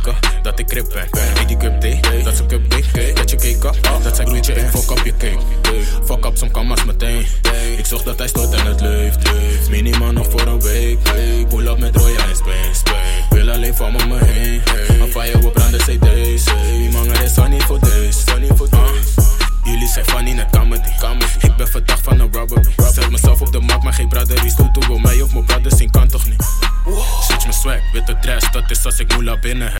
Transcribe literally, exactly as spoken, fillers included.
denken dat ik krip ben. Eet die cup thee, dat is een cup thee. Dat je cake up, dat zijn weet je, ik fuck up je cake. Fuck up some kamers meteen. Ik zorg dat hij stoot en het leeft. Minimaal nog voor een week. Pull up met Roy en Spain. Wil alleen van me me heen. Aan fire we branden C D's. Die manger is sunny voor deze. Jullie zijn funny net comedy. Ik ben verdacht van een robbery. Zet mezelf op de markt, maar geen braderie. Stoot door mij of mijn brothers zien kan toch niet. Switch mijn swag, witte dress, dat is als ik moela binnen heb.